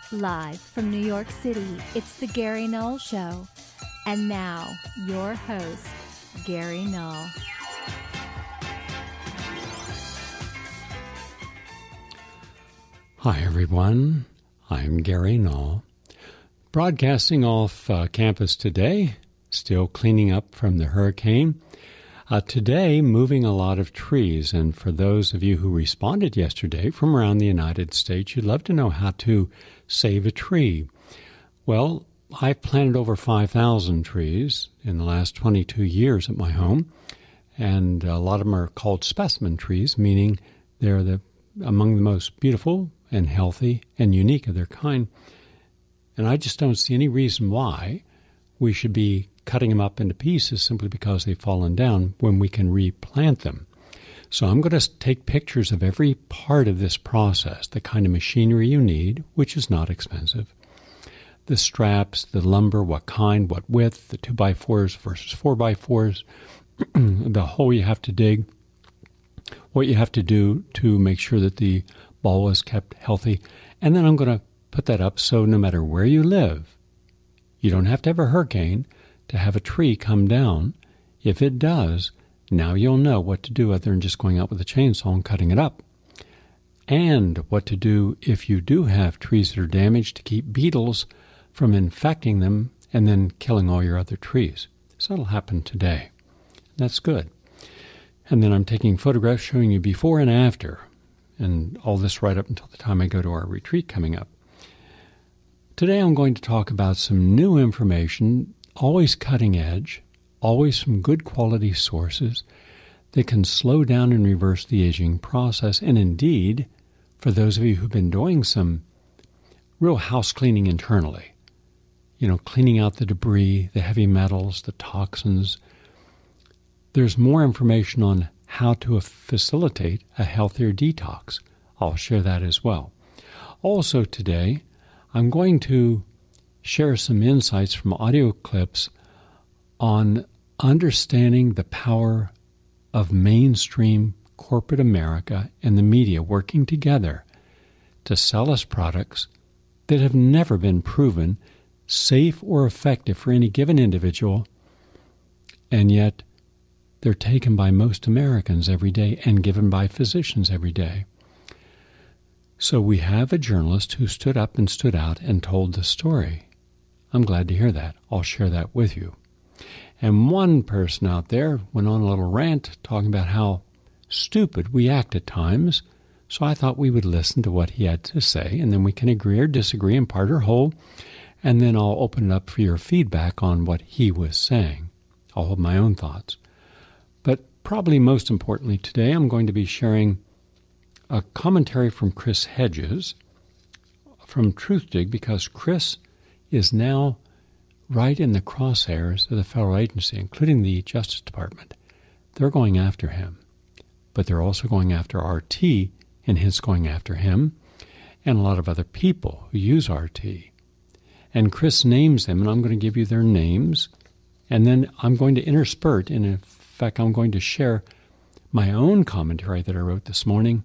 Live from New York City, it's the Gary Null Show. And now, your host, Gary Null. Hi, everyone. I'm Gary Null, broadcasting off campus today, still cleaning up from the hurricane. Today, moving a lot of trees, and for those of you who responded yesterday from around the United States, you'd love to know how to save a tree. Well, I've planted over 5,000 trees in the last 22 years at my home, and a lot of them are called specimen trees, meaning they're among the most beautiful and healthy and unique of their kind. And I just don't see any reason why we should be cutting them up into pieces simply because they've fallen down when we can replant them. So I'm going to take pictures of every part of this process, the kind of machinery you need, which is not expensive, the straps, the lumber, what kind, what width, the 2x4s versus 4x4s, the hole you have to dig, what you have to do to make sure that the ball is kept healthy. And then I'm going to put that up so no matter where you live, you don't have to have a hurricane to have a tree come down. If it does, now you'll know what to do other than just going out with a chainsaw and cutting it up. And what to do if you do have trees that are damaged to keep beetles from infecting them and then killing all your other trees. So that'll happen today. That's good. And then I'm taking photographs showing you before and after, and all this right up until the time I go to our retreat coming up. Today I'm going to talk about some new information, always cutting edge, always from good quality sources that can slow down and reverse the aging process. And indeed, for those of you who've been doing some real house cleaning internally, cleaning out the debris, the heavy metals, the toxins, there's more information on how to facilitate a healthier detox. I'll share that as well. Also today, I'm going to share some insights from audio clips on understanding the power of mainstream corporate America and the media working together to sell us products that have never been proven safe or effective for any given individual, and yet they're taken by most Americans every day and given by physicians every day. So we have a journalist who stood up and stood out and told the story. I'm glad to hear that. I'll share that with you. And one person out there went on a little rant talking about how stupid we act at times. So I thought we would listen to what he had to say, and then we can agree or disagree in part or whole, and then I'll open it up for your feedback on what he was saying. I'll have my own thoughts. But probably most importantly today, I'm going to be sharing a commentary from Chris Hedges from Truthdig, because Chris is now right in the crosshairs of the federal agency, including the Justice Department. They're going after him, but they're also going after RT, and hence going after him, and a lot of other people who use RT. And Chris names them, and I'm going to give you their names, and then I'm going to intersperse, and in fact, I'm going to share my own commentary that I wrote this morning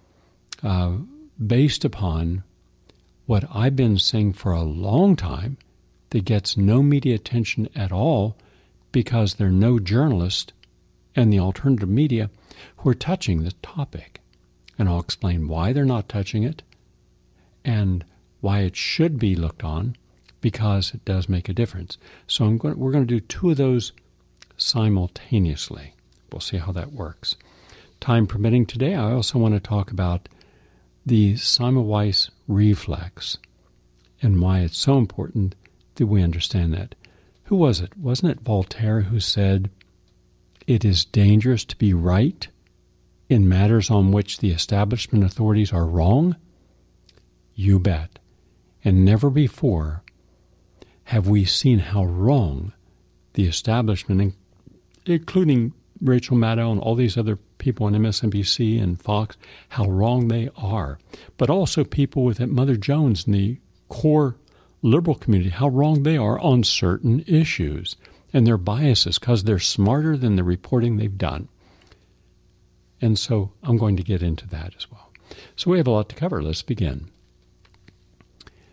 based upon what I've been saying for a long time that gets no media attention at all because there are no journalists and the alternative media who are touching the topic. And I'll explain why they're not touching it and why it should be looked on, because it does make a difference. So we're going to do two of those simultaneously. We'll see how that works. Time permitting today, I also want to talk about the Semmelweis reflex and why it's so important that we understand that. Who was it? Wasn't it Voltaire who said, "It is dangerous to be right in matters on which the establishment authorities are wrong"? You bet. And never before have we seen how wrong the establishment, including Rachel Maddow and all these other people on MSNBC and Fox, how wrong they are. But also people with Mother Jones and the core liberal community, how wrong they are on certain issues and their biases because they're smarter than the reporting they've done. And so I'm going to get into that as well. So we have a lot to cover. Let's begin.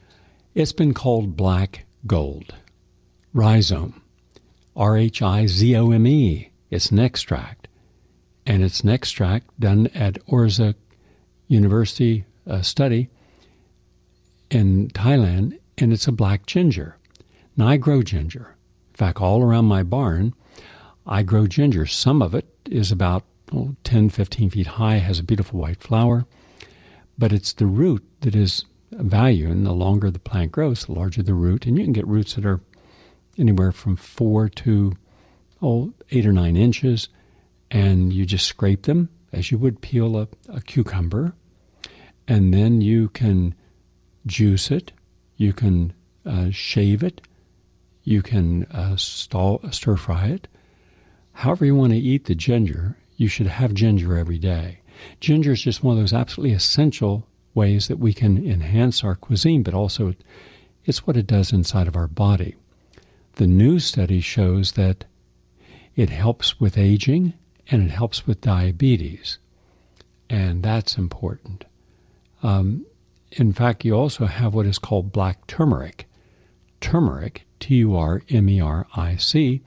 It's been called black gold. Rhizome, R-H-I-Z-O-M-E. It's an extract. And it's an extract done at Orza University study in Thailand, and it's a black ginger. Now, I grow ginger. In fact, all around my barn, I grow ginger. Some of it is about 10, 15 feet high, has a beautiful white flower, but it's the root that is value, and the longer the plant grows, the larger the root, and you can get roots that are anywhere from 4 to 8 or 9 inches, and you just scrape them as you would peel a cucumber, and then you can juice it, you can shave it, you can stir fry it. However you want to eat the ginger, you should have ginger every day. Ginger is just one of those absolutely essential ways that we can enhance our cuisine, but also it's what it does inside of our body. The new study shows that it helps with aging and it helps with diabetes, and that's important. In fact, you also have what is called black turmeric. Turmeric, T-U-R-M-E-R-I-C,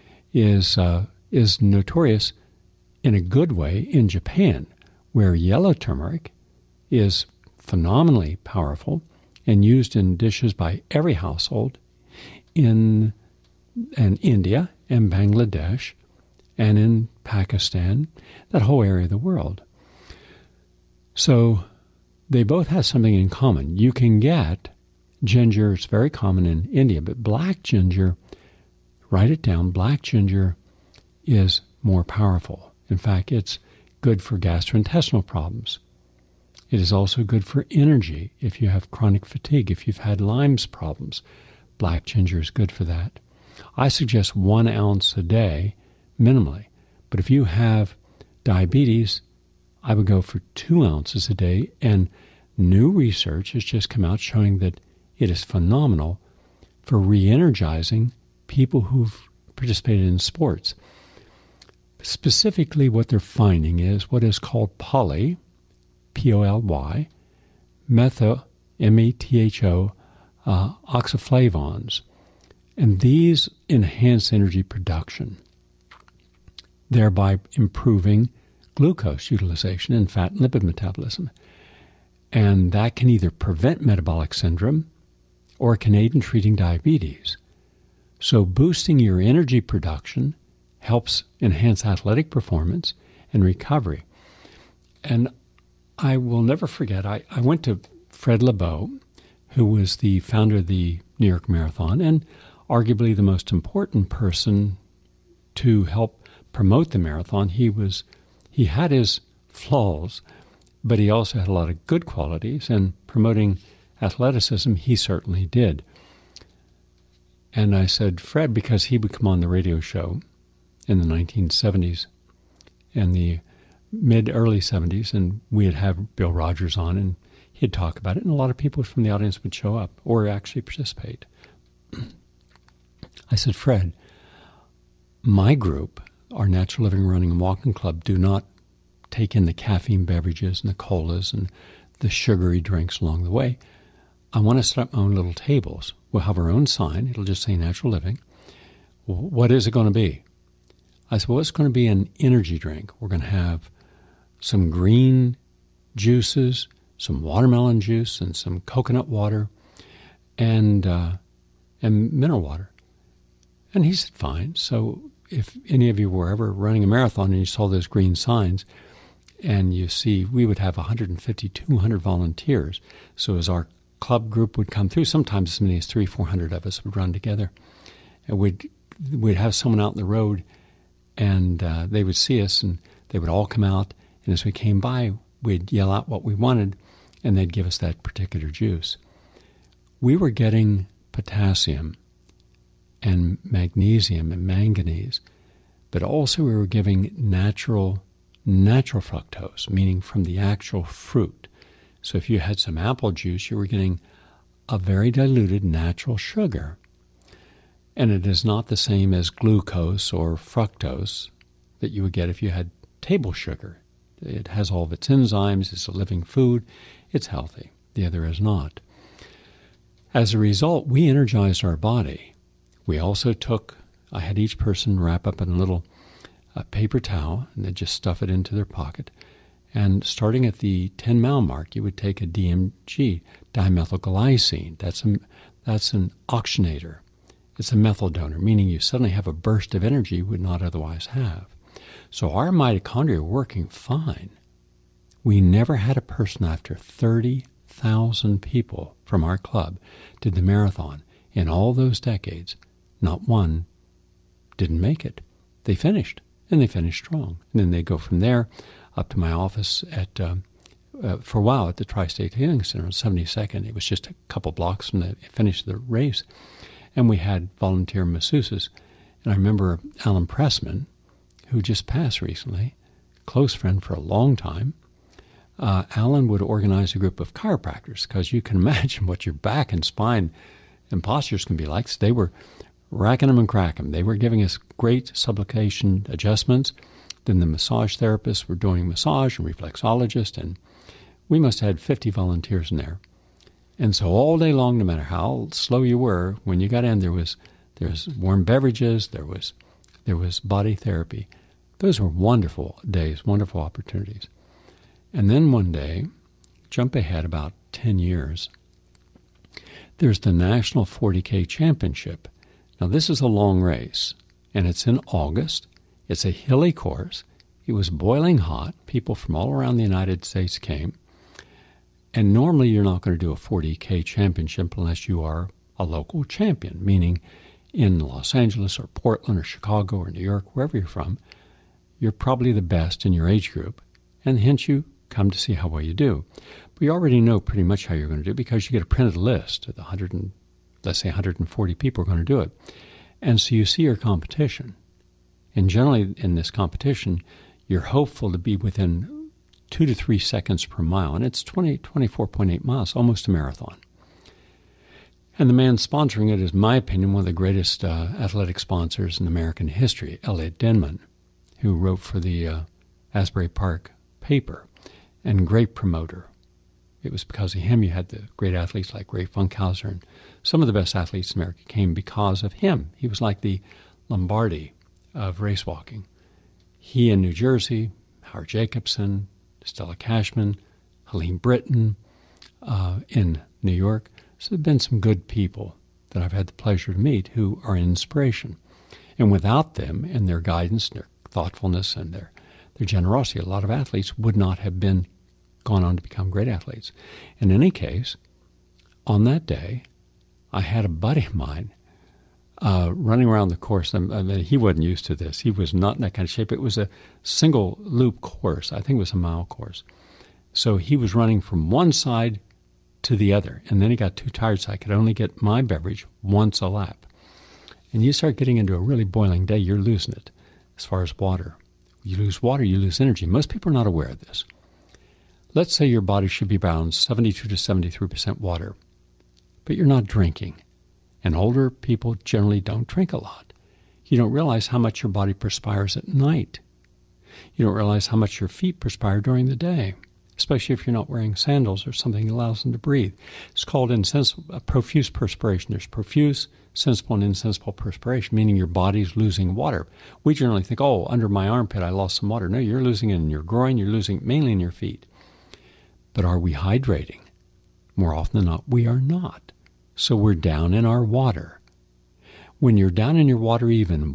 is notorious in a good way in Japan, where yellow turmeric is phenomenally powerful and used in dishes by every household in India and Bangladesh and in Pakistan, that whole area of the world. So they both have something in common. You can get ginger, it's very common in India, but black ginger, write it down, black ginger is more powerful. In fact, it's good for gastrointestinal problems. It is also good for energy if you have chronic fatigue, if you've had Lyme's problems. Black ginger is good for that. I suggest 1 ounce a day, minimally. But if you have diabetes, I would go for 2 ounces a day. And new research has just come out showing that it is phenomenal for re-energizing people who've participated in sports. Specifically, what they're finding is what is called poly, P-O-L-Y, metho, M-E-T-H-O, oxyflavons. And these enhance energy production, thereby improving glucose utilization and fat and lipid metabolism. And that can either prevent metabolic syndrome or it can aid in treating diabetes. So boosting your energy production helps enhance athletic performance and recovery. And I will never forget, I went to Fred Lebow, who was the founder of the New York Marathon and arguably the most important person to help promote the marathon. He had his flaws, but he also had a lot of good qualities, and promoting athleticism, he certainly did. And I said, Fred, because he would come on the radio show in the 1970s and the mid-early 70s, and we'd have Bill Rogers on, and he'd talk about it, and a lot of people from the audience would show up or actually participate. I said, Fred, my group, our Natural Living, Running, and Walking Club, do not take in the caffeine beverages and the colas and the sugary drinks along the way. I want to set up my own little tables. We'll have our own sign. It'll just say Natural Living. What is it going to be? I said, well, it's going to be an energy drink. We're going to have some green juices, some watermelon juice, and some coconut water, and mineral water. And he said, fine. So if any of you were ever running a marathon and you saw those green signs, and you see we would have 150, 200 volunteers. So as our club group would come through, sometimes as many as 300-400 of us would run together. And we'd have someone out in the road, and they would see us, and they would all come out. And as we came by, we'd yell out what we wanted, and they'd give us that particular juice. We were getting potassium and magnesium and manganese, but also we were giving natural fructose, meaning from the actual fruit. So if you had some apple juice, you were getting a very diluted natural sugar. And it is not the same as glucose or fructose that you would get if you had table sugar. It has all of its enzymes, it's a living food, it's healthy. The other is not. As a result, we energized our body. We also I had each person wrap up in a little paper towel, and they'd just stuff it into their pocket. And starting at the 10-mile mark, you would take a DMG, dimethylglycine. That's an oxygenator. It's a methyl donor, meaning you suddenly have a burst of energy you would not otherwise have. So our mitochondria are working fine. We never had a person after 30,000 people from our club did the marathon. In all those decades, not one didn't make it. They finished, and they finished strong. And then they go from there up to my office for a while at the Tri-State Healing Center on 72nd. It was just a couple blocks from the finish of the race. And we had volunteer masseuses. And I remember Alan Pressman, who just passed recently, close friend for a long time. Alan would organize a group of chiropractors, because you can imagine what your back and spine and postures can be like. So they were racking them and cracking them. They were giving us great subluxation adjustments. Then the massage therapists were doing massage and reflexologists, and we must have had 50 volunteers in there. And so all day long, no matter how slow you were, when you got in, there was warm beverages, there was body therapy. Those were wonderful days, wonderful opportunities. And then one day, jump ahead about 10 years, there's the National 40K Championship. Now, this is a long race, and it's in August. It's a hilly course. It was boiling hot. People from all around the United States came. And normally you're not going to do a 40K championship unless you are a local champion, meaning in Los Angeles or Portland or Chicago or New York, wherever you're from, you're probably the best in your age group, and hence you come to see how well you do. But you already know pretty much how you're going to do, because you get a printed list of the 140 people are going to do it. And so you see your competition. And generally in this competition, you're hopeful to be within 2 to 3 seconds per mile. And it's 24.8 miles, almost a marathon. And the man sponsoring it is, in my opinion, one of the greatest athletic sponsors in American history, Elliot Denman, who wrote for the Asbury Park paper, and great promoter. It was because of him you had the great athletes like Ray Funkhauser, and some of the best athletes in America came because of him. He was like the Lombardi of race walking. He in New Jersey, Howard Jacobson, Stella Cashman, Helene Britton in New York. So there have been some good people that I've had the pleasure to meet who are an inspiration. And without them and their guidance, their thoughtfulness, and their generosity, a lot of athletes would not have gone on to become great athletes. In any case, on that day, I had a buddy of mine running around the course. I mean, he wasn't used to this. He was not in that kind of shape. It was a single loop course. I think it was a mile course. So he was running from one side to the other, and then he got too tired, so I could only get my beverage once a lap. And you start getting into a really boiling day, you're losing it as far as water. You lose water, you lose energy. Most people are not aware of this. Let's say your body should be around 72 to 73% water, but you're not drinking. And older people generally don't drink a lot. You don't realize how much your body perspires at night. You don't realize how much your feet perspire during the day, especially if you're not wearing sandals or something that allows them to breathe. It's called profuse perspiration. There's profuse, sensible, and insensible perspiration, meaning your body's losing water. We generally think, oh, under my armpit I lost some water. No, you're losing it in your groin. You're losing it mainly in your feet. But are we hydrating? More often than not, we are not. So we're down in our water. When you're down in your water even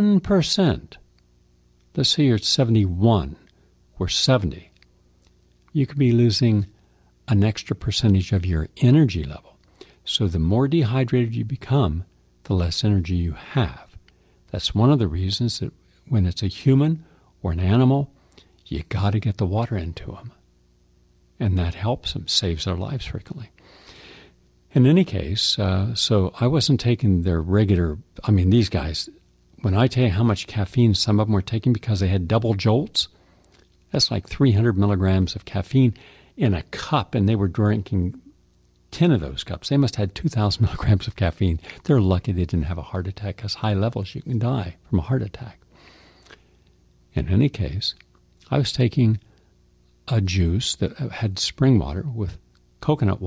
1%, let's say you're at 71 or 70, you could be losing an extra percentage of your energy level. So the more dehydrated you become, the less energy you have. That's one of the reasons that when it's a human or an animal, you got to get the water into them. And that helps them, saves their lives frequently. In any case, so I wasn't taking their regular, these guys, when I tell you how much caffeine some of them were taking because they had double jolts, that's like 300 milligrams of caffeine in a cup, and they were drinking 10 of those cups. They must have had 2,000 milligrams of caffeine. They're lucky they didn't have a heart attack, because high levels you can die from a heart attack. In any case, I was taking a juice that had spring water with coconut water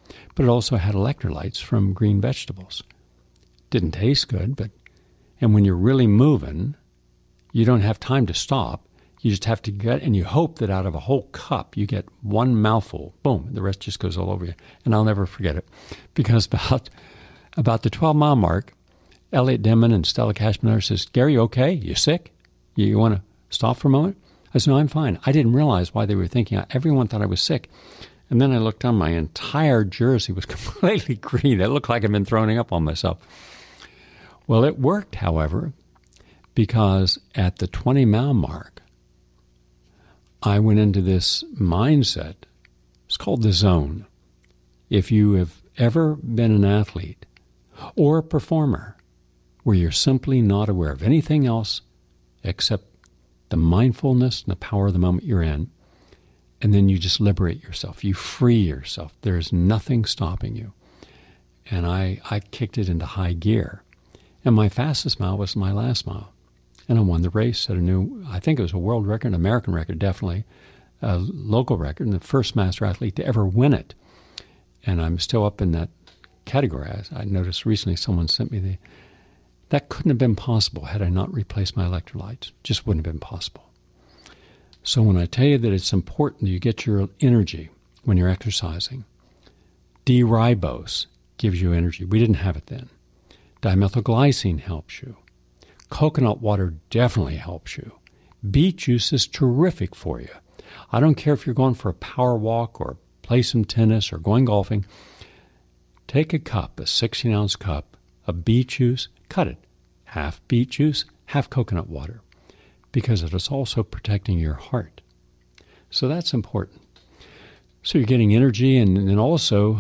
but it also had electrolytes from green vegetables. Didn't taste good, and when you're really moving, you don't have time to stop. You just have to and you hope that out of a whole cup, you get one mouthful. Boom, the rest just goes all over you. And I'll never forget it, because about the 12-mile mark, Elliot Denman and Stella Cashman says, "Gary, you okay? You sick? You want to stop for a moment?" I said, "No, I'm fine." I didn't realize why they were thinking. Everyone thought I was sick. And then I looked down, my entire jersey was completely green. It looked like I'd been throwing up on myself. Well, it worked, however, because at the 20-mile mark, I went into this mindset. It's called the zone. If you have ever been an athlete or a performer where you're simply not aware of anything else except the mindfulness and the power of the moment you're in, and then you just liberate yourself. You free yourself. There's nothing stopping you. And I kicked it into high gear. And my fastest mile was my last mile. And I won the race at I think it was a world record, an American record, definitely, a local record, and the first master athlete to ever win it. And I'm still up in that category. I noticed recently someone sent me that couldn't have been possible had I not replaced my electrolytes. Just wouldn't have been possible. So when I tell you that it's important you get your energy when you're exercising, D-ribose gives you energy. We didn't have it then. Dimethylglycine helps you. Coconut water definitely helps you. Beet juice is terrific for you. I don't care if you're going for a power walk or play some tennis or going golfing. Take a cup, a 16-ounce cup of beet juice, cut it. Half beet juice, half coconut water, because it is also protecting your heart. So that's important. So you're getting energy, and then also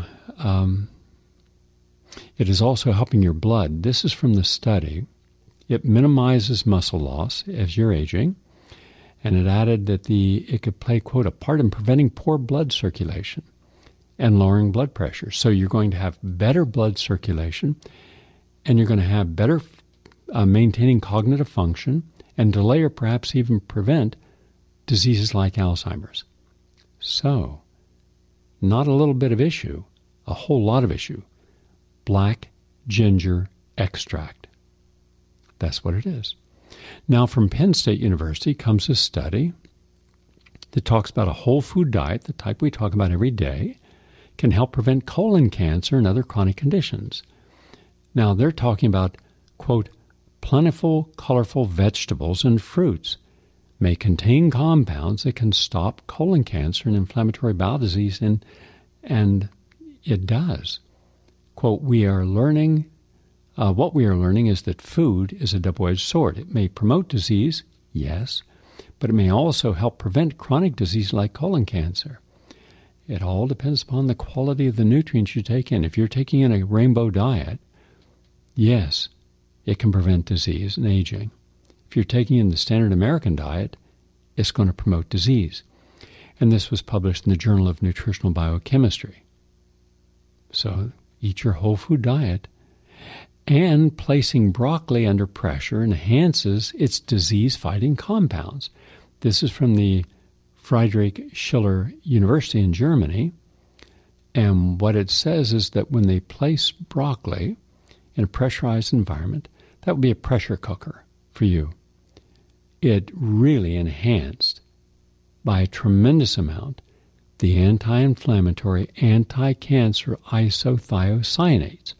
it is also helping your blood. This is from the study. It minimizes muscle loss as you're aging, and it added that it could play, quote, a part in preventing poor blood circulation and lowering blood pressure. So you're going to have better blood circulation, and you're going to have better maintaining cognitive function and delay or perhaps even prevent diseases like Alzheimer's. So, not a little bit of issue, a whole lot of issue. Black ginger extract. That's what it is. Now, from Penn State University comes a study that talks about a whole food diet, the type we talk about every day, can help prevent colon cancer and other chronic conditions. Now, they're talking about, quote, plentiful, colorful vegetables and fruits may contain compounds that can stop colon cancer and inflammatory bowel disease, and it does. Quote, what we are learning is that food is a double-edged sword. It may promote disease, yes, but it may also help prevent chronic disease like colon cancer. It all depends upon the quality of the nutrients you take in. If you're taking in a rainbow diet, yes, it can prevent disease and aging. If you're taking in the standard American diet, it's going to promote disease. And this was published in the Journal of Nutritional Biochemistry. So eat your whole food diet. And placing broccoli under pressure enhances its disease-fighting compounds. This is from the Friedrich Schiller University in Germany. And what it says is that when they place broccoli in a pressurized environment, that would be a pressure cooker for you. It really enhanced by a tremendous amount the anti-inflammatory, anti-cancer isothiocyanates.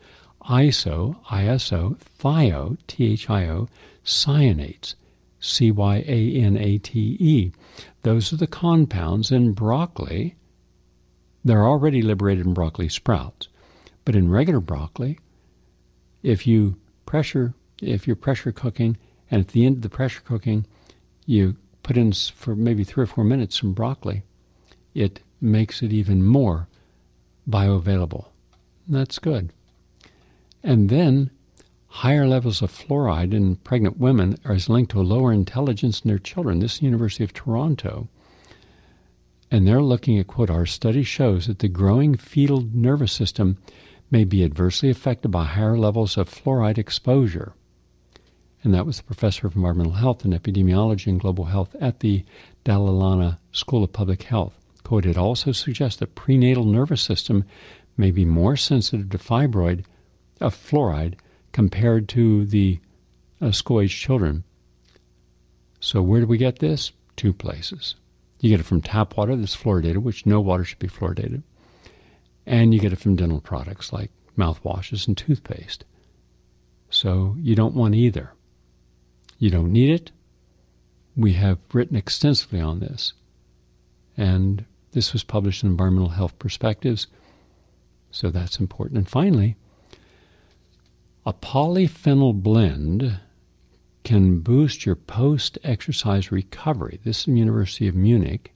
Thio, T-H-I-O, cyanates, C-Y-A-N-A-T-E. Those are the compounds in broccoli. They're already liberated in broccoli sprouts. But in regular broccoli, if you're pressure cooking, and at the end of the pressure cooking, you put in for maybe 3 or 4 minutes some broccoli, it makes it even more bioavailable. That's good. And then higher levels of fluoride in pregnant women are linked to a lower intelligence in their children. This is the University of Toronto. And they're looking at, quote, our study shows that the growing fetal nervous system may be adversely affected by higher levels of fluoride exposure. And that was the professor of environmental health and epidemiology and global health at the Dalla Lana School of Public Health. Quote, it also suggests that prenatal nervous system may be more sensitive to fluoride compared to the school-age children. So where do we get this? 2 places. You get it from tap water that's fluoridated, which no water should be fluoridated. And you get it from dental products like mouthwashes and toothpaste. So you don't want either. You don't need it. We have written extensively on this. And this was published in Environmental Health Perspectives. So that's important. And finally, a polyphenol blend can boost your post-exercise recovery. This is the University of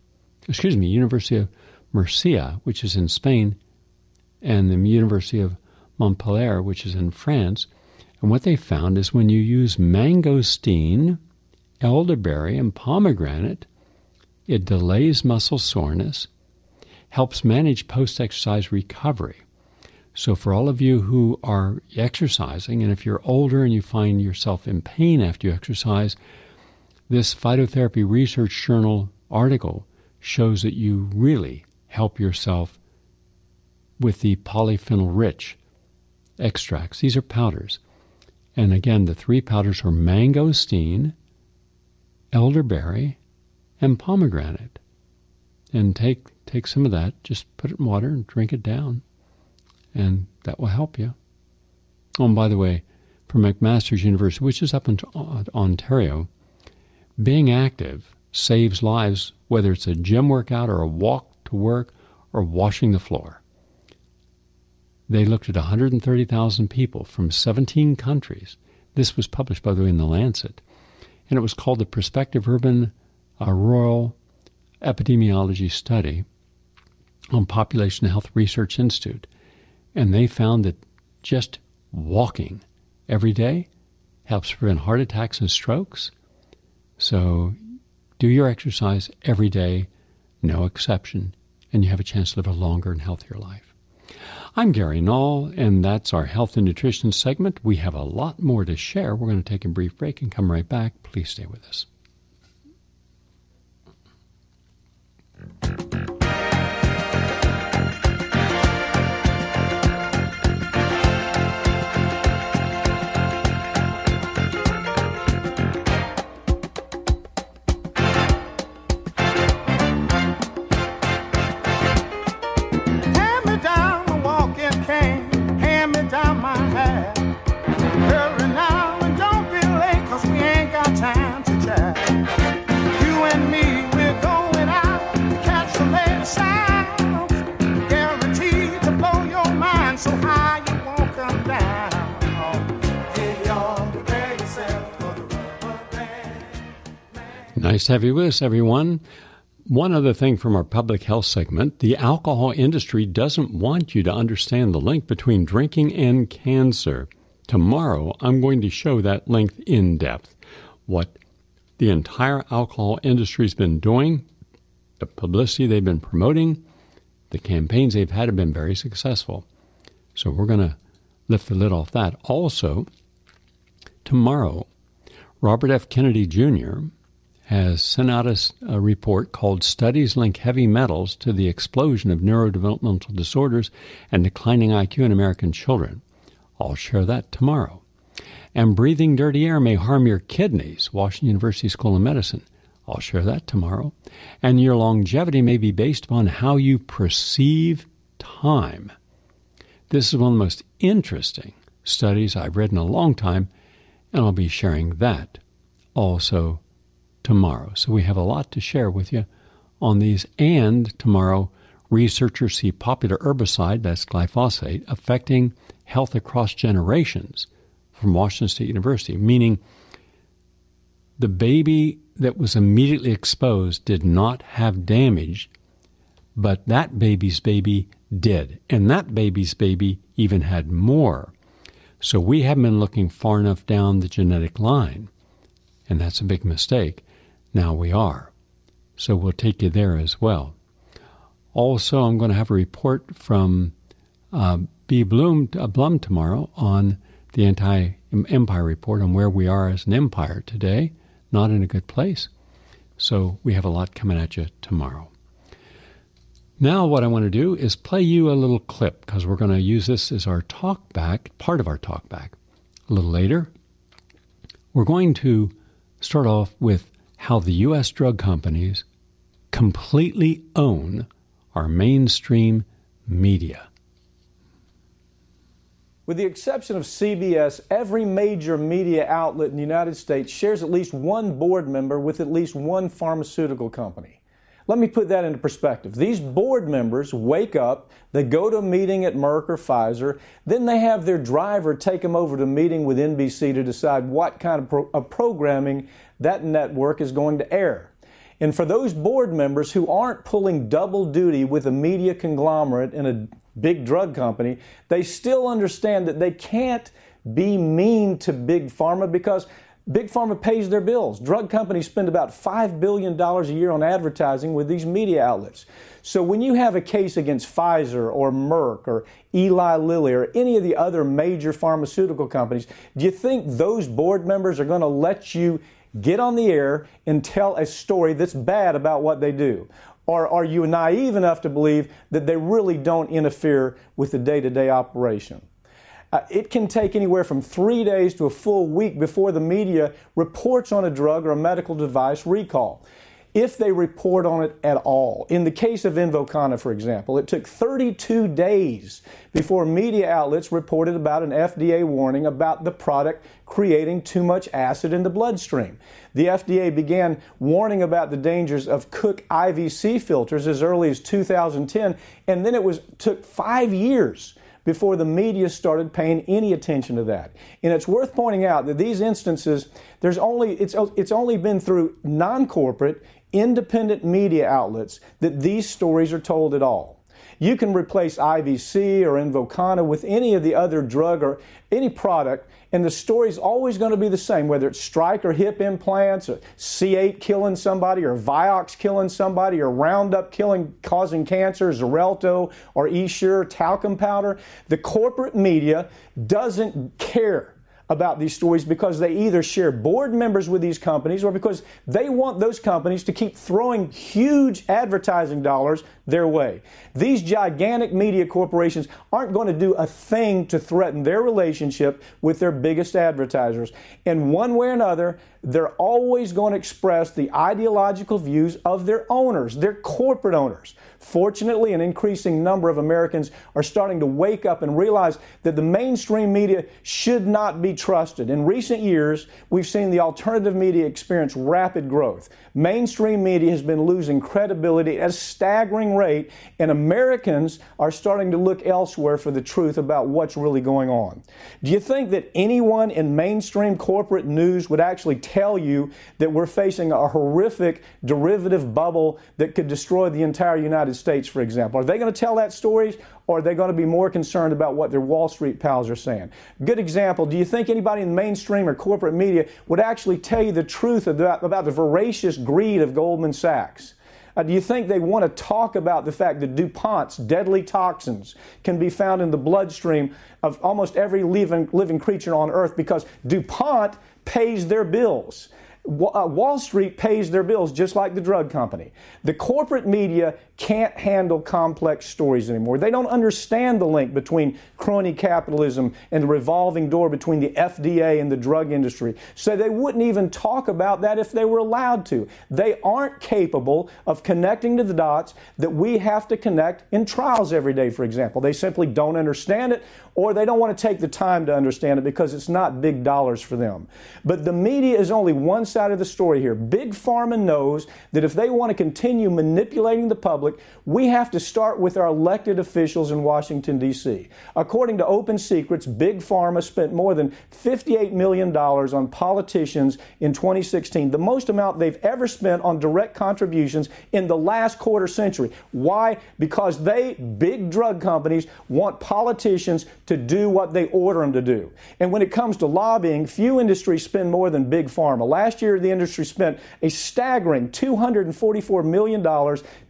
Murcia, which is in Spain, and the University of Montpellier, which is in France. And what they found is when you use mangosteen, elderberry, and pomegranate, it delays muscle soreness, helps manage post-exercise recovery. So for all of you who are exercising, and if you're older and you find yourself in pain after you exercise, this Phytotherapy Research Journal article shows that you really help yourself with the polyphenol-rich extracts. These are powders. And again, the 3 powders are mangosteen, elderberry, and pomegranate. And take some of that, just put it in water and drink it down. And that will help you. Oh, and by the way, for McMaster's University, which is up in Ontario, being active saves lives, whether it's a gym workout or a walk to work or washing the floor. They looked at 130,000 people from 17 countries. This was published, by the way, in The Lancet. And it was called the Prospective Urban Rural Epidemiology Study on Population Health Research Institute. And they found that just walking every day helps prevent heart attacks and strokes. So do your exercise every day, no exception, and you have a chance to live a longer and healthier life. I'm Gary Null, and that's our health and nutrition segment. We have a lot more to share. We're going to take a brief break and come right back. Please stay with us. Nice to have you with us, everyone. One other thing from our public health segment, the alcohol industry doesn't want you to understand the link between drinking and cancer. Tomorrow, I'm going to show that link in depth. What the entire alcohol industry has been doing, the publicity they've been promoting, the campaigns they've had have been very successful. So we're going to lift the lid off that. Also, tomorrow, Robert F. Kennedy Jr. has sent out a report called Studies Link Heavy Metals to the Explosion of Neurodevelopmental Disorders and Declining IQ in American Children. I'll share that tomorrow. And breathing dirty air may harm your kidneys, Washington University School of Medicine. I'll share that tomorrow. And your longevity may be based upon how you perceive time. This is one of the most interesting studies I've read in a long time, and I'll be sharing that also tomorrow. So we have a lot to share with you on these. And tomorrow, researchers see popular herbicide, that's glyphosate, affecting health across generations from Washington State University, meaning the baby that was immediately exposed did not have damage, but that baby's baby did. And that baby's baby even had more. So we haven't been looking far enough down the genetic line, and that's a big mistake. Now we are. So we'll take you there as well. Also, I'm going to have a report from B. Blum tomorrow on the Anti-Empire Report on where we are as an empire today, not in a good place. So we have a lot coming at you tomorrow. Now what I want to do is play you a little clip because we're going to use this as our talkback, part of our talkback. A little later, we're going to start off with how the U.S. drug companies completely own our mainstream media. With the exception of CBS, every major media outlet in the United States shares at least one board member with at least one pharmaceutical company. Let me put that into perspective. These board members wake up, they go to a meeting at Merck or Pfizer, then they have their driver take them over to a meeting with NBC to decide what kind of programming that network is going to air. And for those board members who aren't pulling double duty with a media conglomerate and a big drug company, they still understand that they can't be mean to Big Pharma because Big Pharma pays their bills. Drug companies spend about $5 billion a year on advertising with these media outlets. So when you have a case against Pfizer or Merck or Eli Lilly or any of the other major pharmaceutical companies, do you think those board members are going to let you get on the air and tell a story that's bad about what they do? Or are you naive enough to believe that they really don't interfere with the day-to-day operation? It can take anywhere from 3 days to a full week before the media reports on a drug or a medical device recall, if they report on it at all. In the case of Invokana, for example, it took 32 days before media outlets reported about an FDA warning about the product creating too much acid in the bloodstream. The FDA began warning about the dangers of Cook IVC filters as early as 2010, and then it took 5 years before the media started paying any attention to that. And it's worth pointing out that these instances, it's only been through non-corporate, independent media outlets that these stories are told at all. You can replace IVC or Invokana with any of the other drug or any product, and the story's always going to be the same, whether it's Strike or hip implants, or C8 killing somebody, or Vioxx killing somebody, or Roundup causing cancer, Xarelto or Essure talcum powder. The corporate media doesn't care about these stories because they either share board members with these companies or because they want those companies to keep throwing huge advertising dollars their way. These gigantic media corporations aren't going to do a thing to threaten their relationship with their biggest advertisers. And one way or another, they're always going to express the ideological views of their owners, their corporate owners. Fortunately, an increasing number of Americans are starting to wake up and realize that the mainstream media should not be trusted. In recent years, we've seen the alternative media experience rapid growth. Mainstream media has been losing credibility at a staggering rate, and Americans are starting to look elsewhere for the truth about what's really going on. Do you think that anyone in mainstream corporate news would actually tell you that we're facing a horrific derivative bubble that could destroy the entire United States, for example? Are they going to tell that story, or are they going to be more concerned about what their Wall Street pals are saying? Good example, do you think anybody in the mainstream or corporate media would actually tell you the truth about the voracious greed of Goldman Sachs? Do you think they want to talk about the fact that DuPont's deadly toxins can be found in the bloodstream of almost every living creature on Earth because DuPont pays their bills? Wall Street pays their bills just like the drug company. The corporate media can't handle complex stories anymore. They don't understand the link between crony capitalism and the revolving door between the FDA and the drug industry. So they wouldn't even talk about that if they were allowed to. They aren't capable of connecting to the dots that we have to connect in trials every day, for example. They simply don't understand it, or they don't want to take the time to understand it because it's not big dollars for them. But the media is only one side of the story here. Big Pharma knows that if they want to continue manipulating the public, we have to start with our elected officials in Washington, D.C. According to Open Secrets, Big Pharma spent more than $58 million on politicians in 2016, the most amount they've ever spent on direct contributions in the last quarter century. Why? Because big drug companies, want politicians to do what they order them to do. And when it comes to lobbying, few industries spend more than Big Pharma. Last year, the industry spent a staggering $244 million to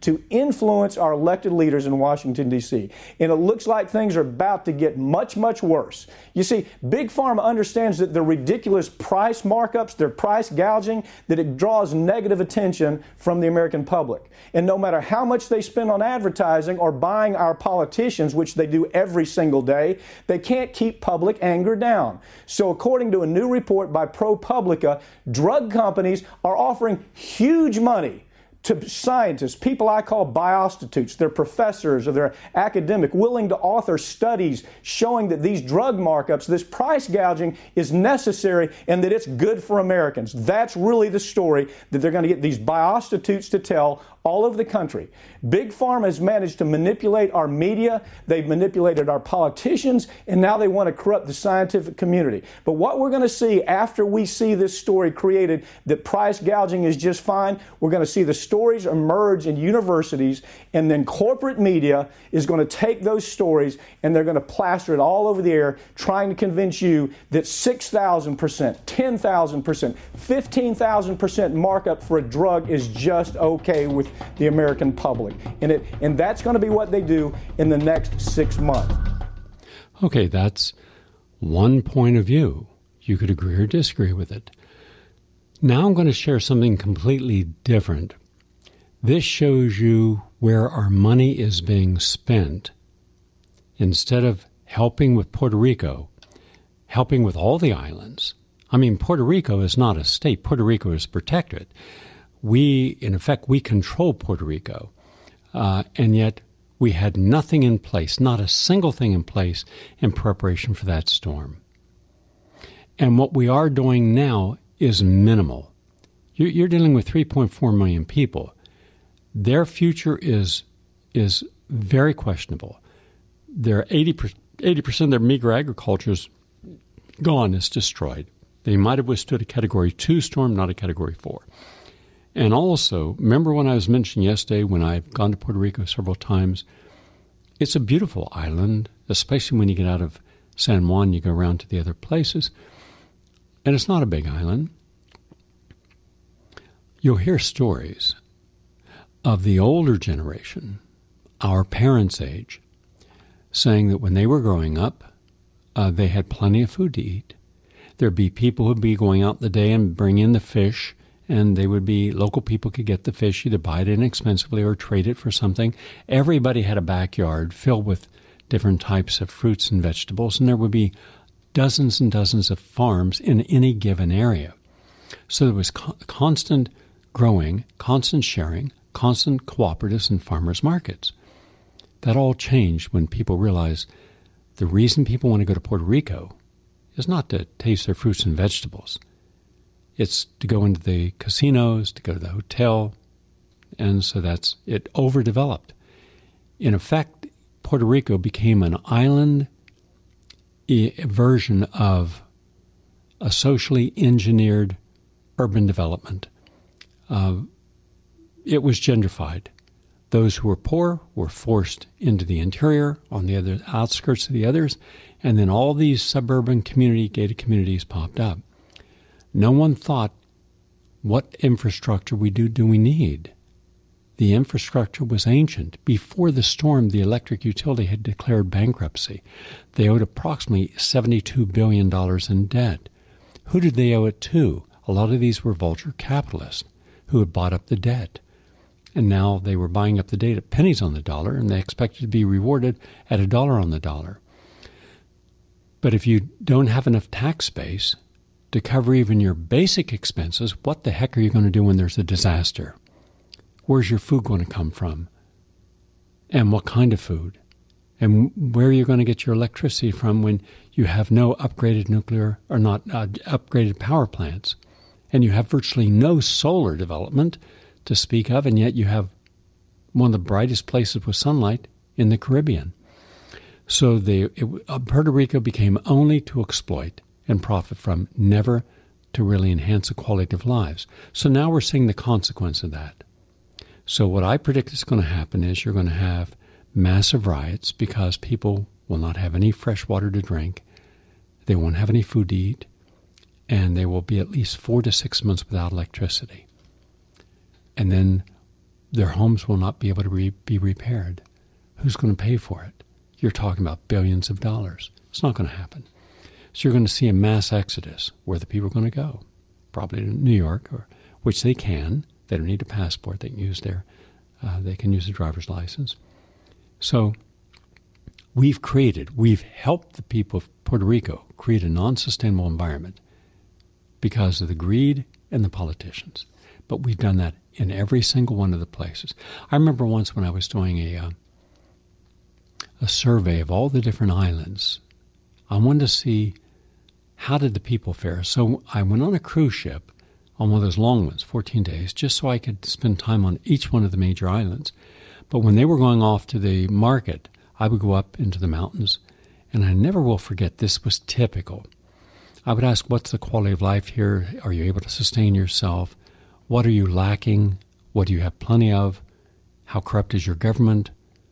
influence our elected leaders in Washington, D.C. And it looks like things are about to get much, much worse. You see, Big Pharma understands that the ridiculous price markups, their price gouging, that it draws negative attention from the American public. And no matter how much they spend on advertising or buying our politicians, which they do every single day, they can't keep public anger down. So according to a new report by ProPublica, drug companies are offering huge money to scientists, people I call biostitutes. They're professors or they're academic, willing to author studies showing that these drug markups, this price gouging is necessary and that it's good for Americans. That's really the story that they're going to get these biostitutes to tell all over the country. Big Pharma has managed to manipulate our media, they've manipulated our politicians, and now they want to corrupt the scientific community. But what we're going to see after we see this story created that price gouging is just fine, we're going to see the stories emerge in universities, and then corporate media is going to take those stories and they're going to plaster it all over the air, trying to convince you that 6,000%, 10,000%, 15,000% markup for a drug is just okay with the American public. And that's going to be what they do in the next 6 months. Okay, that's one point of view. You could agree or disagree with it. Now I'm going to share something completely different. This shows you where our money is being spent. Instead of helping with Puerto Rico, helping with all the islands. I mean, Puerto Rico is not a state. Puerto Rico is protectorate. In effect, we control Puerto Rico, and yet we had nothing in place, not a single thing in place in preparation for that storm. And what we are doing now is minimal. You're dealing with 3.4 million people. Their future is very questionable. Their 80% of their meager agriculture is gone, is destroyed. They might have withstood a Category 2 storm, not a Category 4. And also, remember when I was mentioning yesterday when I've gone to Puerto Rico several times, it's a beautiful island, especially when you get out of San Juan, you go around to the other places. And it's not a big island. You'll hear stories of the older generation, our parents' age, saying that when they were growing up, they had plenty of food to eat. There'd be people who'd be going out in the day and bring in the fish, and local people could get the fish, either buy it inexpensively or trade it for something. Everybody had a backyard filled with different types of fruits and vegetables, and there would be dozens and dozens of farms in any given area. So there was constant growing, constant sharing, constant cooperatives and farmers markets. That all changed when people realized the reason people want to go to Puerto Rico is not to taste their fruits and vegetables. It's to go into the casinos, to go to the hotel, and so that's it overdeveloped. In effect, Puerto Rico became an island version of a socially engineered urban development. It was gentrified. Those who were poor were forced into the interior, on the other outskirts of the others, and then all these suburban gated communities popped up. No one thought, what infrastructure do we need? The infrastructure was ancient. Before the storm, the electric utility had declared bankruptcy. They owed approximately $72 billion in debt. Who did they owe it to? A lot of these were vulture capitalists who had bought up the debt. And now they were buying up the debt at pennies on the dollar, and they expected to be rewarded at $1 on the dollar. But if you don't have enough tax base to cover even your basic expenses, what the heck are you going to do when there's a disaster? Where's your food going to come from? And what kind of food? And where are you going to get your electricity from when you have no upgraded nuclear or not upgraded power plants? And you have virtually no solar development to speak of, and yet you have one of the brightest places with sunlight in the Caribbean. So Puerto Rico became only to exploit and profit from, never to really enhance the quality of lives. So now we're seeing the consequence of that. So what I predict is going to happen is you're going to have massive riots because people will not have any fresh water to drink, they won't have any food to eat, and they will be at least 4 to 6 months without electricity. And then their homes will not be able to be repaired. Who's going to pay for it? You're talking about billions of dollars. It's not going to happen. So you're going to see a mass exodus. Where the people are going to go? Probably to New York, which they can. They don't need a passport. They can use they can use a driver's license. So we've helped the people of Puerto Rico create a non-sustainable environment because of the greed and the politicians. But we've done that in every single one of the places. I remember once when I was doing a survey of all the different islands, I wanted to see how did the people fare. So I went on a cruise ship on one of those long ones, 14 days, just so I could spend time on each one of the major islands. But when they were going off to the market, I would go up into the mountains, and I never will forget, this was typical. I would ask, what's the quality of life here? Are you able to sustain yourself? What are you lacking? What do you have plenty of? How corrupt is your government?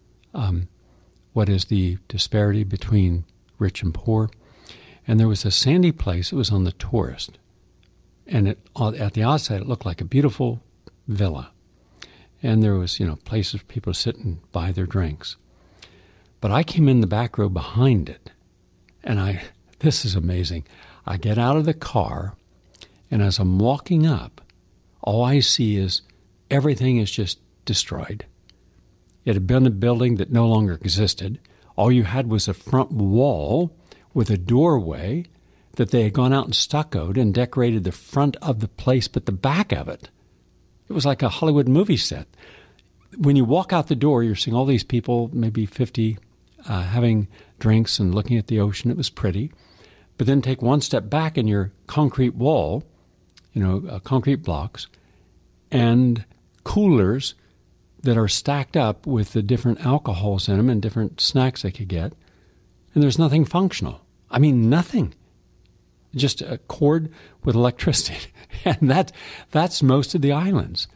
What is the disparity between rich and poor? And there was a sandy place. It was on the tourist. And at the outside, it looked like a beautiful villa. And there was, places for people to sit and buy their drinks. But I came in the back row behind it. And this is amazing. I get out of the car, and as I'm walking up, all I see is everything is just destroyed. It had been a building that no longer existed. All you had was a front wall with a doorway that they had gone out and stuccoed and decorated the front of the place, but the back of it, it was like a Hollywood movie set. When you walk out the door, you're seeing all these people, maybe 50, having drinks and looking at the ocean. It was pretty. But then take one step back in your concrete wall, concrete blocks, and coolers that are stacked up with the different alcohols in them and different snacks they could get. And there's nothing functional. I mean, nothing. Just a cord with electricity. And that's most of the islands.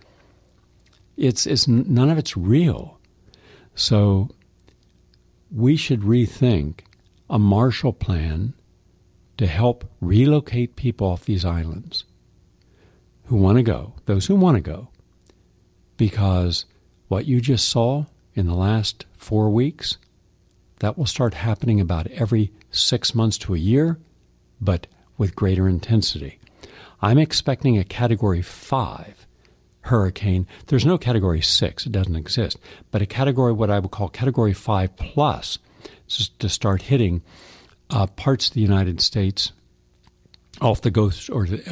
It's none of it's real. So we should rethink a Marshall Plan to help relocate people off these islands who want to go, those who want to go, because what you just saw in the last 4 weeks, that will start happening about every 6 months to a year, but with greater intensity. I'm expecting a Category 5 hurricane. There's no Category 6. It doesn't exist. But a category, what I would call Category 5 plus, to start hitting parts of the United States off the Gulf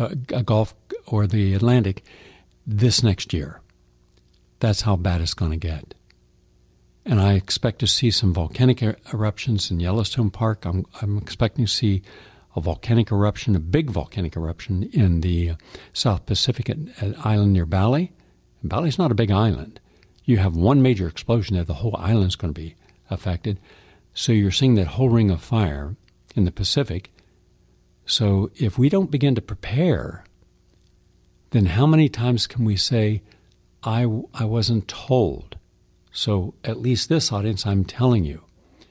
or the Atlantic this next year. That's how bad it's going to get. And I expect to see some volcanic eruptions in Yellowstone Park. I'm expecting to see a volcanic eruption, a big volcanic eruption in the South Pacific at island near Bali. And Bali's not a big island. You have one major explosion there, the whole island's going to be affected. So you're seeing that whole ring of fire in the Pacific. So if we don't begin to prepare, then how many times can we say, I wasn't told? So at least this audience, I'm telling you,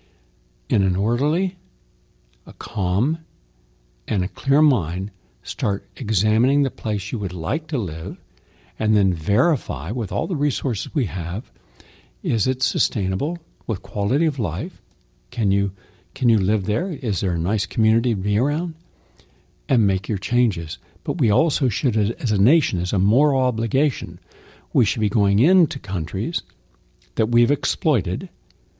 in an orderly, a calm, and a clear mind, start examining the place you would like to live, and then verify with all the resources we have, is it sustainable with quality of life? Can you live there? Is there a nice community to be around? And make your changes. But we also should, as a nation, as a moral obligation, we should be going into countries that we've exploited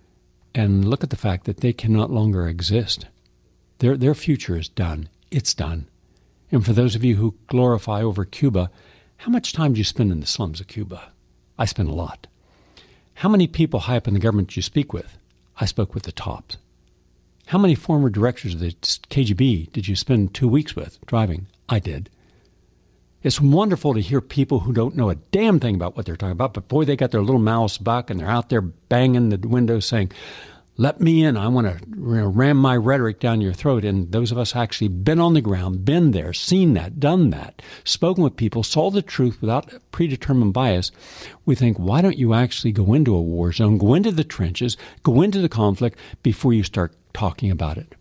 and look at the fact that they can no longer exist. Their future is done. It's done. And for those of you who glorify over Cuba, how much time do you spend in the slums of Cuba? I spend a lot. How many people high up in the government do you speak with? I spoke with the tops. How many former directors of the KGB did you spend 2 weeks with driving? I did. It's wonderful to hear people who don't know a damn thing about what they're talking about, but boy, they got their little mouths buck and they're out there banging the windows saying, let me in. I want to ram my rhetoric down your throat. And those of us actually been on the ground, been there, seen that, done that, spoken with people, saw the truth without predetermined bias. We think, why don't you actually go into a war zone, go into the trenches, go into the conflict before you start talking about it?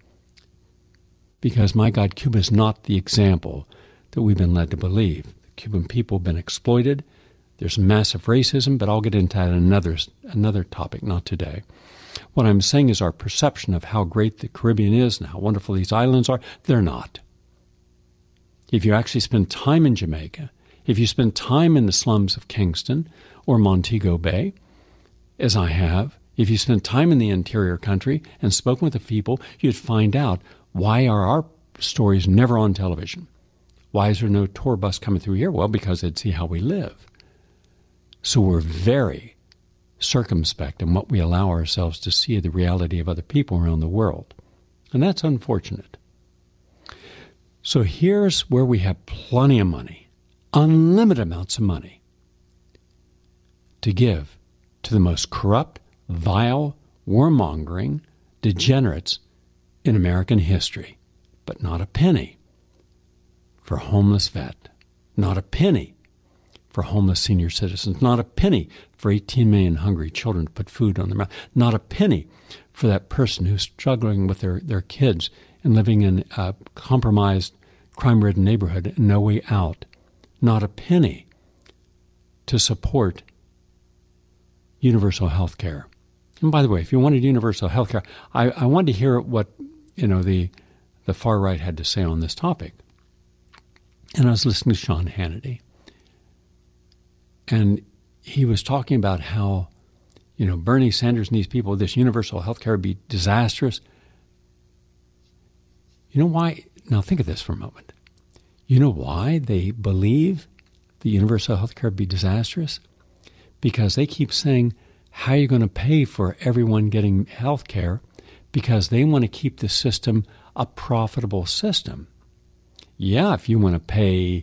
Because, my God, Cuba is not the example that we've been led to believe. The Cuban people have been exploited. There's massive racism, but I'll get into that in another topic, not today. What I'm saying is our perception of how great the Caribbean is and how wonderful these islands are, they're not. If you actually spend time in Jamaica, if you spend time in the slums of Kingston or Montego Bay, as I have, if you spend time in the interior country and spoken with the people, you'd find out why are our stories never on television? Why is there no tour bus coming through here? Well, because they'd see how we live. So we're very circumspect in what we allow ourselves to see of the reality of other people around the world. And that's unfortunate. So here's where we have plenty of money, unlimited amounts of money, to give to the most corrupt, vile, warmongering degenerates in American history. But not a penny for a homeless vet, not a penny for homeless senior citizens, not a penny for 18 million hungry children to put food on their mouth, not a penny for that person who's struggling with their kids and living in a compromised, crime-ridden neighborhood and no way out, not a penny to support universal health care. And by the way, if you wanted universal health care, I wanted to hear what the far right had to say on this topic. And I was listening to Sean Hannity. And he was talking about how, Bernie Sanders and these people, this universal health care would be disastrous. You know why? Now think of this for a moment. You know why they believe the universal health care would be disastrous? Because they keep saying, how are you going to pay for everyone getting health care? Because they want to keep the system a profitable system. Yeah, if you want to pay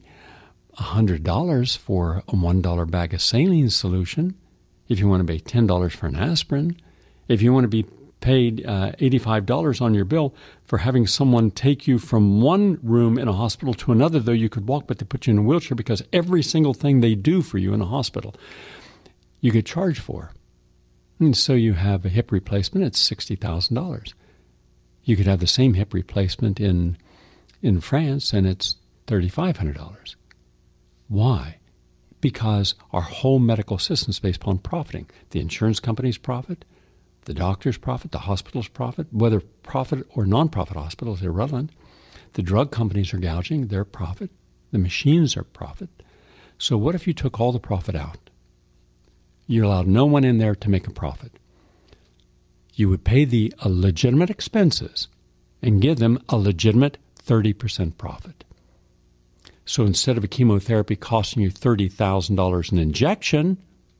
$100 for a $1 bag of saline solution, if you want to pay $10 for an aspirin, if you want to be paid $85 on your bill for having someone take you from one room in a hospital to another, though you could walk, but they put you in a wheelchair because every single thing they do for you in a hospital, you get charged for. And so you have a hip replacement, it's $60,000. You could have the same hip replacement in France, and it's $3,500. Why? Because our whole medical system is based upon profiting. The insurance companies profit, the doctors profit, the hospitals profit, whether profit or non-profit hospitals is irrelevant. The drug companies are gouging their profit. The machines are profit. So what if you took all the profit out? You allowed no one in there to make a profit. You would pay the legitimate expenses and give them a legitimate 30% profit. So instead of a chemotherapy costing you $30,000 an injection,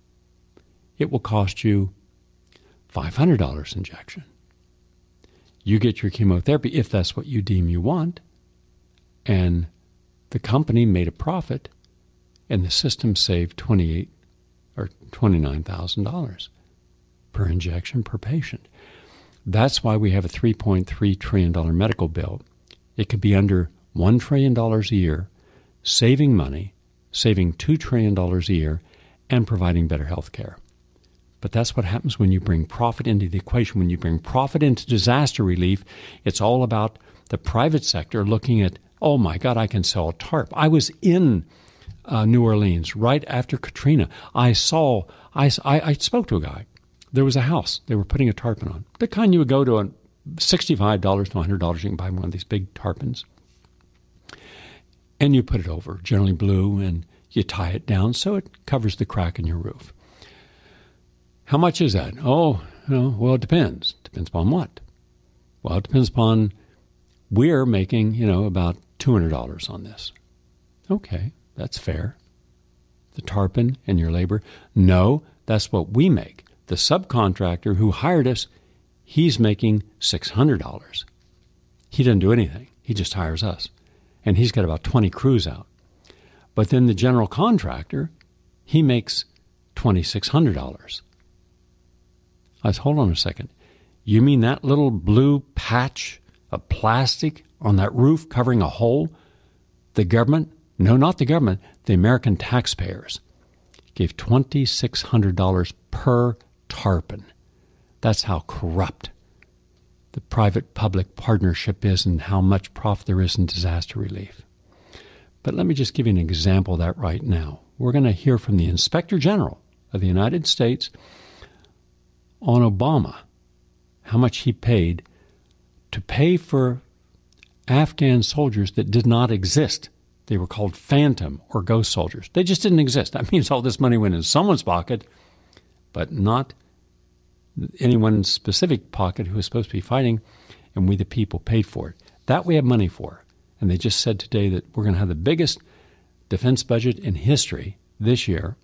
it will cost you $500 injection. You get your chemotherapy if that's what you deem you want, and the company made a profit, and the system saved $28,000 or $29,000 per injection per patient. That's why we have a $3.3 trillion medical bill. It could be under $1 trillion a year, saving money, saving $2 trillion a year, and providing better health care. But that's what happens when you bring profit into the equation. When you bring profit into disaster relief, it's all about the private sector looking at, oh my God, I can sell a tarp. I was in New Orleans right after Katrina. I spoke to a guy. There was a house. They were putting a tarpaulin on. The kind you would go to $65 to $100, you can buy one of these big tarpaulins. And you put it over, generally blue, and you tie it down so it covers the crack in your roof. How much is that? Oh, well, it depends. Depends upon what? Well, it depends upon, we're making, about $200 on this. Okay, that's fair. The tarpaulin and your labor. No, that's what we make. The subcontractor who hired us, he's making $600. He doesn't do anything. He just hires us. And he's got about 20 crews out. But then the general contractor, he makes $2,600. I said, hold on a second. You mean that little blue patch of plastic on that roof covering a hole? The government, no, not the government, the American taxpayers gave $2,600 per tarpaulin. That's how corrupt the private-public partnership is and how much profit there is in disaster relief. But let me just give you an example of that right now. we're going to hear from the Inspector General of the United States on Obama, how much he paid to pay for Afghan soldiers that did not exist. They were called phantom or ghost soldiers. They just didn't exist. That means all this money went in someone's pocket, but not anyone's specific pocket who was supposed to be fighting, and we the people paid for it. That we have money for. And they just said today that we're going to have the biggest defense budget in history this year.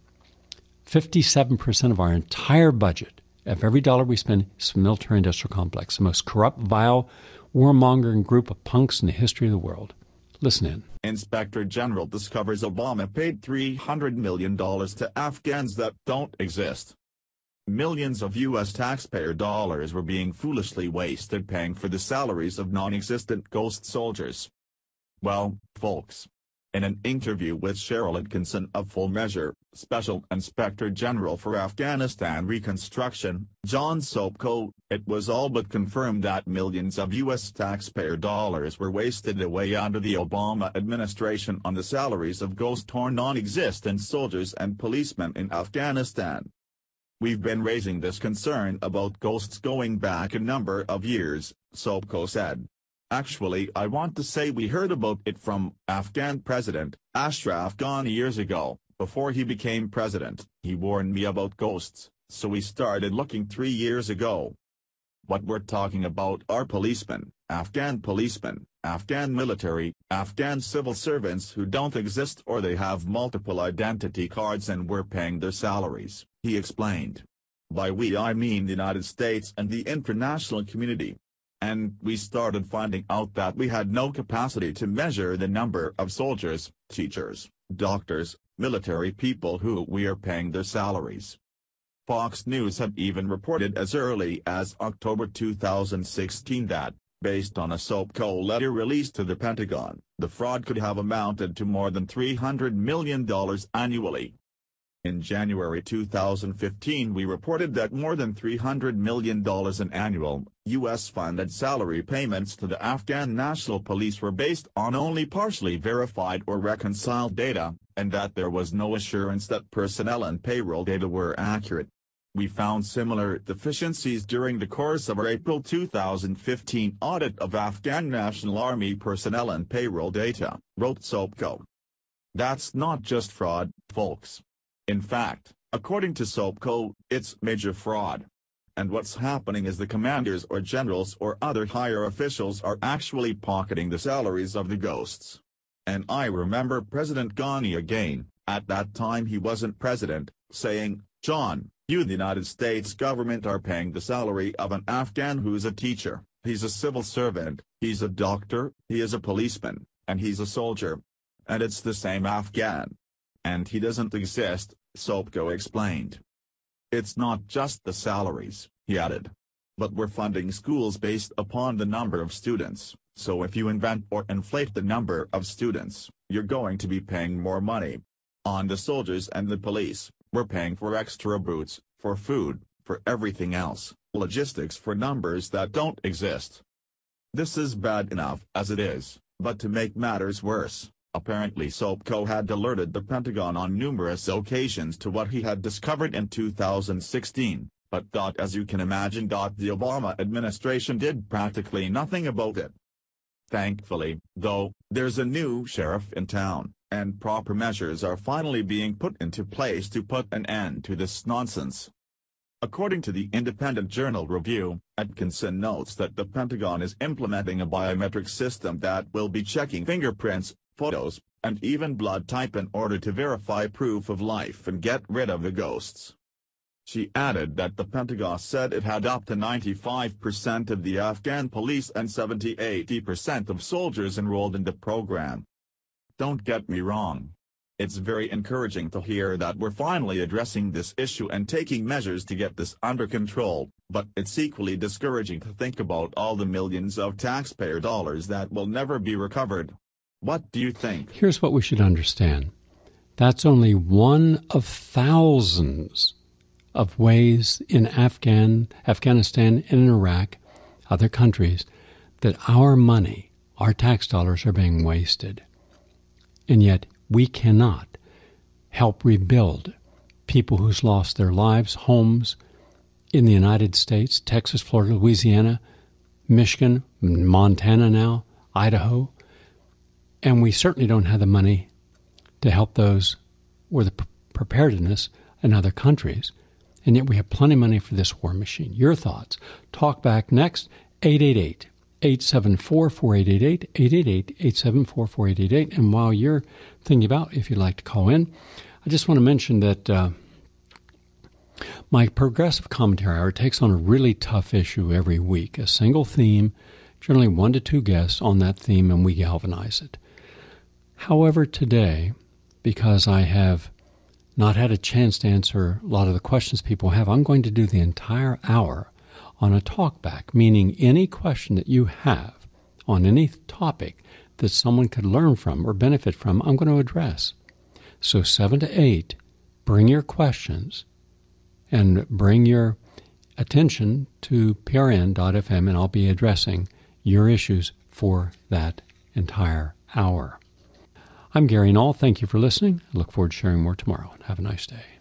57% of our entire budget, of every dollar we spend, is the military-industrial complex, the most corrupt, vile, warmongering group of punks in the history of the world. Listen in. Inspector General discovers Obama paid $300 million to Afghans that don't exist. Millions of U.S. taxpayer dollars were being foolishly wasted paying for the salaries of non-existent ghost soldiers. Well, folks. In an interview with Cheryl Atkinson of Full Measure, Special Inspector General for Afghanistan Reconstruction, John Sopko, it was all but confirmed that millions of U.S. taxpayer dollars were wasted away under the Obama administration on the salaries of ghost or non-existent soldiers and policemen in Afghanistan. We've been raising this concern about ghosts going back a number of years, Sopko said. Actually, I want to say we heard about it from Afghan President Ashraf Ghani years ago. Before he became president, he warned me about ghosts, so we started looking 3 years ago. What we're talking about are policemen, Afghan military, Afghan civil servants who don't exist or they have multiple identity cards and we're paying their salaries, he explained. By we I mean the United States and the international community. And we started finding out that we had no capacity to measure the number of soldiers, teachers, doctors, military people who we are paying their salaries. Fox News had even reported as early as October 2016 that, based on a Sopko letter released to the Pentagon, the fraud could have amounted to more than $300 million annually. In January 2015 we reported that more than $300 million in annual, U.S.-funded salary payments to the Afghan National Police were based on only partially verified or reconciled data, and that there was no assurance that personnel and payroll data were accurate. We found similar deficiencies during the course of our April 2015 audit of Afghan National Army personnel and payroll data, wrote Sopko. That's not just fraud, folks. In fact, according to Sopko, it's major fraud. And what's happening is the commanders or generals or other higher officials are actually pocketing the salaries of the ghosts. And I remember President Ghani again, at that time he wasn't president, saying, "John, you the United States government are paying the salary of an Afghan who's a teacher, he's a civil servant, he's a doctor, he is a policeman, and he's a soldier. And it's the same Afghan. And he doesn't exist," Sopko explained. It's not just the salaries, he added. But we're funding schools based upon the number of students, so if you invent or inflate the number of students, you're going to be paying more money. On the soldiers and the police, we're paying for extra boots, for food, for everything else, logistics for numbers that don't exist. This is bad enough as it is, but to make matters worse, apparently Sopko had alerted the Pentagon on numerous occasions to what he had discovered in 2016, but as you can imagine, the Obama administration did practically nothing about it. Thankfully, though, there's a new sheriff in town, and proper measures are finally being put into place to put an end to this nonsense. According to the Independent Journal Review, Atkinson notes that the Pentagon is implementing a biometric system that will be checking fingerprints, photos, and even blood type in order to verify proof of life and get rid of the ghosts. She added that the Pentagon said it had up to 95% of the Afghan police and 70–80% of soldiers enrolled in the program. Don't get me wrong. It's very encouraging to hear that we're finally addressing this issue and taking measures to get this under control, but it's equally discouraging to think about all the millions of taxpayer dollars that will never be recovered. What do you think? Here's what we should understand. That's only one of thousands of ways in Afghanistan and in Iraq, other countries, that our money, our tax dollars are being wasted. And yet we cannot help rebuild people who's lost their lives, homes in the United States, Texas, Florida, Louisiana, Michigan, Montana now, Idaho. And we certainly don't have the money to help those or the preparedness in other countries. And yet we have plenty of money for this war machine. Your thoughts. Talk back next, 888-874-4888, 888-874-4888. And while you're thinking about if you'd like to call in, I just want to mention that my Progressive Commentary Hour takes on a really tough issue every week, a single theme, generally 1 to 2 guests on that theme, and we galvanize it. However, today, because I have not had a chance to answer a lot of the questions people have, I'm going to do the entire hour on a talkback, meaning any question that you have on any topic that someone could learn from or benefit from, I'm going to address. So 7 to 8, bring your questions and bring your attention to prn.fm, and I'll be addressing your issues for that entire hour. I'm Gary Null. Thank you for listening. I look forward to sharing more tomorrow. Have a nice day.